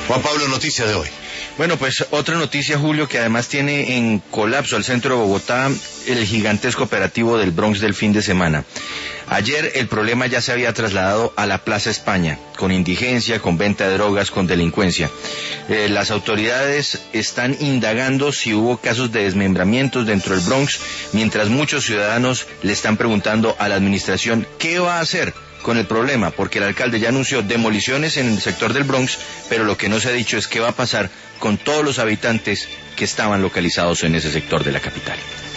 Juan Pablo, noticia de hoy. Bueno, pues otra noticia, Julio, que además tiene en colapso al centro de Bogotá el gigantesco operativo del Bronx del fin de semana. Ayer el problema ya se había trasladado a la Plaza España, con indigencia, con venta de drogas, con delincuencia. Las autoridades están indagando si hubo casos de desmembramientos dentro del Bronx, mientras muchos ciudadanos le están preguntando a la administración qué va a hacer con el problema, porque el alcalde ya anunció demoliciones en el sector del Bronx, pero lo que no se ha dicho es qué va a pasar con todos los habitantes que estaban localizados en ese sector de la capital.